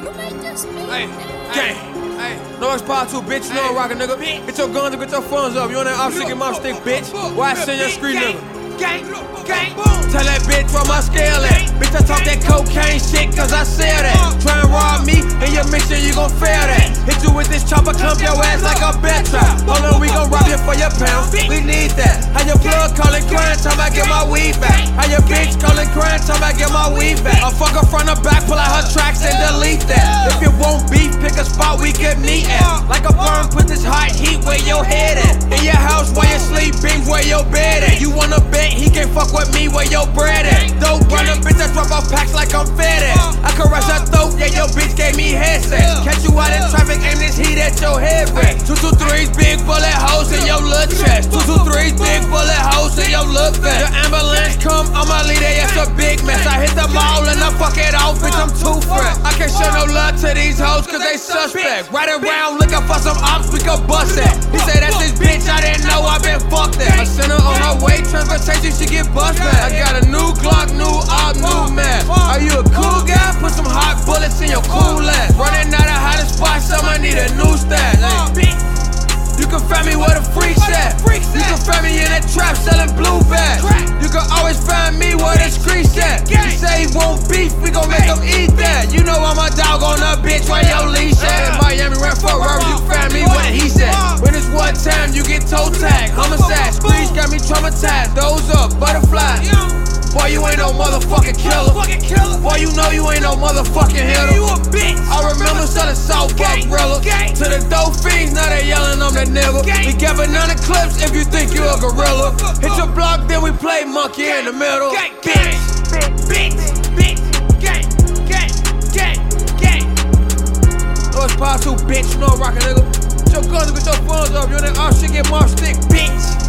Hey, gang. Hey, no X Part 2, bitch. You know I'm rockin', nigga. Get your guns and get your funds up. You on that off shit, get my stick, bitch. Why I send your street, nigga? Gang, gang. Tell that bitch where my scale at. Bitch, I talk that cocaine shit, cause I sell that. Try and rob me, in your mission, you gon' fail that. Hit you with this chopper, clump your ass like a bet trap. Hold on, we gon' rob you for your pound. We need that. How your plug callin' crying, time I get my weed back. How your bitch callin' crying, time I get my weed back. I fuck her from the back, pull out her tracks and delete that. If you want beef, pick a spot we can meet at. Like a burn, put this hot heat where your head at. In your house while you sleep, beams where your bed at. You wanna bet he can't fuck with me where your bread at. Dope runner, bitch, I drop off packs like I'm fed at. I can rush her throat, yeah, your bitch gave me headset. Catch you out in traffic, aim this heat at your head wreck. 223's big bullet holes in your little chest. 223's big bullet holes in your little vest. The ambulance come, I'ma leave that, it's a big mess. I hit the mall and I fuck it off, bitch, I'm too fresh. I can't show no love to these hoes cause they suspect. Right around looking for some ops, we can bust that. He say that's his bitch, I didn't know, I been fucked that. I sent her on her way, transportation, she get bust back. I got a new Glock, new op, new map. Are you a cool guy? Put some hot bullets in your cool ass. Running out of hottest spots, someone need a new stash. You can find me where the freaks at. You can find me in that trap selling blue bags. You can always find me where the streets at. You say he won't beef, we gon' make him eat that. You know I'm a dog on a bitch where your leash at. In Miami, ran for rubber, you find me where he said. When it's one time, you get toe tag. Homicide, streets got me traumatized. Those up, butterflies. Boy, you ain't no motherfucking killer. Boy, you know you ain't no motherfucking hitter. You a bitch. I remember selling South Park Rilla to the dope fiends, now they yelling I'm the nigga. We got banana clips if you think you a gorilla. Hit your block, then we play monkey in the middle. Bitch, bitch, bitch, gang, gang, gang, gang. No X Part 2, bitch, you know I'm rockin', nigga. Get your guns and get your funds up, you on that off shit, get my stick, bitch.